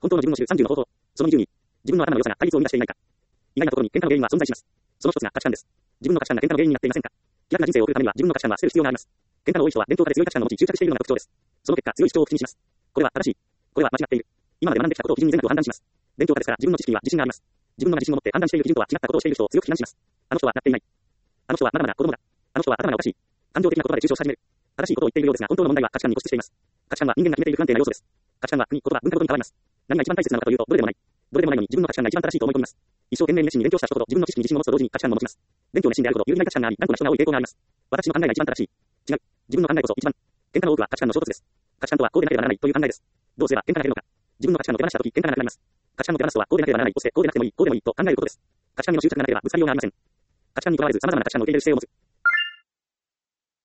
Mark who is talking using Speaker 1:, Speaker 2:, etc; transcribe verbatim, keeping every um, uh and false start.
Speaker 1: 本当の自分を知るさんじゅうの方法。そのにじゅうに、自分の頭の良さが対立を生み出していないか。意外なところに喧嘩の原因は存在します。その一つが価値観です。自分の価値観が喧嘩の原因になっていませんか。気楽な人生を送るためには自分の価値観は捨てる必要があります。喧嘩の多い人は勉強家で強い価値観を持ち執着しているのが特徴です。その結果強い主張を口にします。これは正しい。これは間違っている。今まで学んできたことを基準に善悪を判断します。勉強家ですから自分の知識には自信があります。自分の自信を持って判断している基準とは違ったことをしている人を強く非難します。あの人はなっていない。あの人はまだまだ子供だ。あの人は頭がおかしい。感情的な言葉で中傷し始める。正しいことを言っているようですが本当の問題は価値観に固執しています。価値観は人間が決めている不安定な要素です。価値観は国、言葉、文化ごとに変わります。何が一番大切なのかというとどれでもない。どれでもないのに自分の価値観が一番正しいと思い込みます。一生懸命熱心に勉強した人ほど自分の知識に自信を持つと同時に価値観も持ちます。勉強熱心であるほど有利な価値観があり、頑固な人が多い傾向があります。私の考えが一番正しい。違う。自分の考えこそ一番。喧嘩の多くは価値観の衝突です。価値観とはこうでなければならないという考えです。どうすれば喧嘩が減るのか。自分の価値観を手放したとき喧嘩がなくなります。価値観を手放すとはこうでなければならない、そしてこうでなくてもいい、こうでもいいと考えることです。価値観にも執着がなければぶつかりようがありません。価値観にとらわれず様々な価値観を受け入れる姿勢を持つ。